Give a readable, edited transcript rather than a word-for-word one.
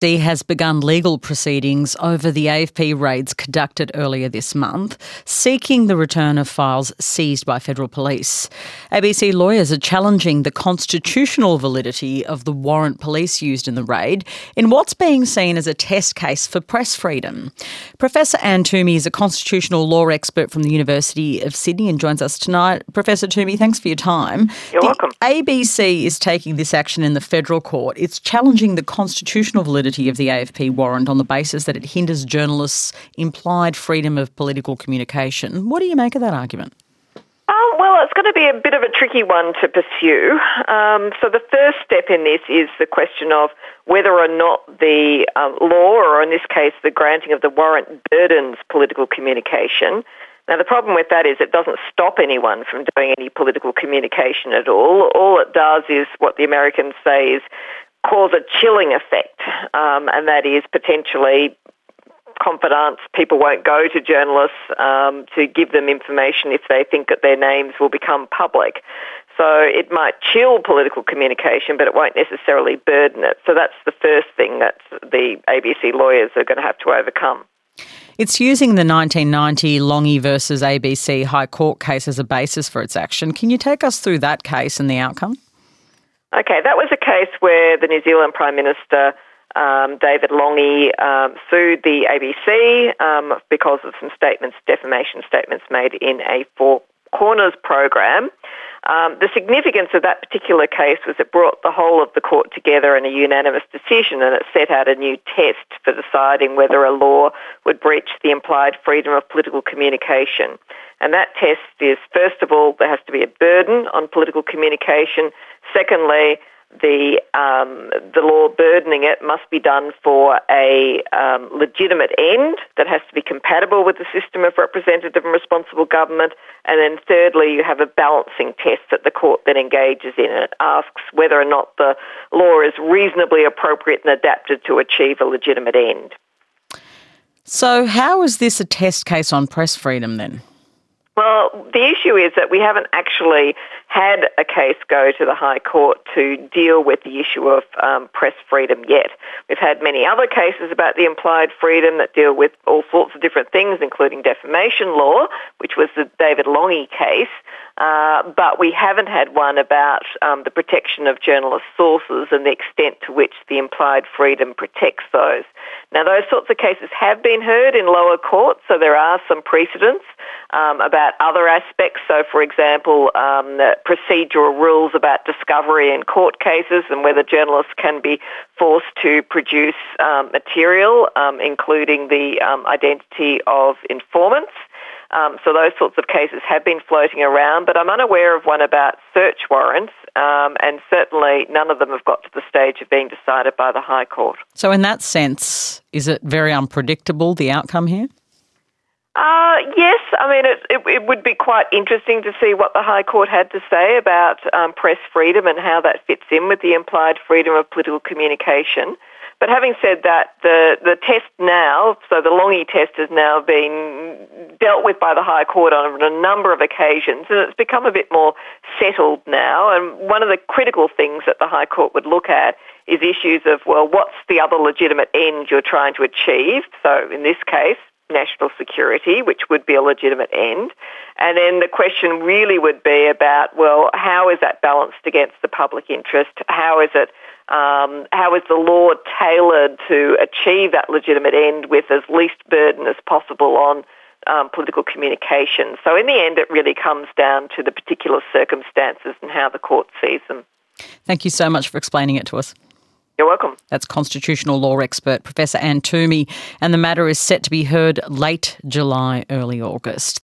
ABC has begun legal proceedings over the AFP raids conducted earlier this month, seeking the return of files seized by federal police. ABC lawyers are challenging the constitutional validity of the warrant police used in the raid in what's being seen as a test case for press freedom. Professor Anne Twomey is a constitutional law expert from the University of Sydney and joins us tonight. Professor Twomey, thanks for your time. You're welcome. ABC is taking this action in the federal court. It's challenging the constitutional validity of the AFP warrant on the basis that it hinders journalists' implied freedom of political communication. What do you make of that argument? Well, it's going to be a bit of a tricky one to pursue. So the first step in this is the question of whether or not the law, or in this case the granting of the warrant, burdens political communication. Now, the problem with that is it doesn't stop anyone from doing any political communication at all. All it does is what the Americans say is cause a chilling effect, and that is potentially confidants. People won't go to journalists to give them information if they think that their names will become public. So it might chill political communication, but it won't necessarily burden it. So that's the first thing that the ABC lawyers are going to have to overcome. It's using the 1990 Longy versus ABC High Court case as a basis for its action. Can you take us through that case and the outcome? Okay, that was a case where the New Zealand Prime Minister, David Longy, sued the ABC because of some defamation statements made in a Four Corners program. The significance of that particular case was it brought the whole of the court together in a unanimous decision, and it set out a new test for deciding whether a law would breach the implied freedom of political communication. And that test is, first of all, there has to be a burden on political communication. Secondly, the law burdening it must be done for a legitimate end that has to be compatible with the system of representative and responsible government. And then thirdly, you have a balancing test that the court then engages in. It asks whether or not the law is reasonably appropriate and adapted to achieve a legitimate end. So how is this a test case on press freedom then? Well, the issue is that we haven't actually had a case go to the High Court to deal with the issue of press freedom yet. We've had many other cases about the implied freedom that deal with all sorts of different things, including defamation law, which was the David Longy case, but we haven't had one about the protection of journalist sources and the extent to which the implied freedom protects those. Now, those sorts of cases have been heard in lower courts, so there are some precedents about other aspects. So, for example, procedural rules about discovery in court cases and whether journalists can be forced to produce material, including the identity of informants. So those sorts of cases have been floating around, but I'm unaware of one about search warrants, and certainly none of them have got to the stage of being decided by the High Court. So in that sense, is it very unpredictable, the outcome here? Yes, I mean, it would be quite interesting to see what the High Court had to say about press freedom and how that fits in with the implied freedom of political communication. But having said that, the test now, so the Longy test has now been dealt with by the High Court on a number of occasions, and it's become a bit more settled now. And one of the critical things that the High Court would look at is issues of, well, what's the other legitimate end you're trying to achieve? So in this case, national security, which would be a legitimate end. And then the question really would be about, well, how is that balanced against the public interest? How is the law tailored to achieve that legitimate end with as least burden as possible on political communication? So in the end, it really comes down to the particular circumstances and how the court sees them. Thank you so much for explaining it to us. You're welcome. That's constitutional law expert Professor Anne Twomey, and the matter is set to be heard late July, early August.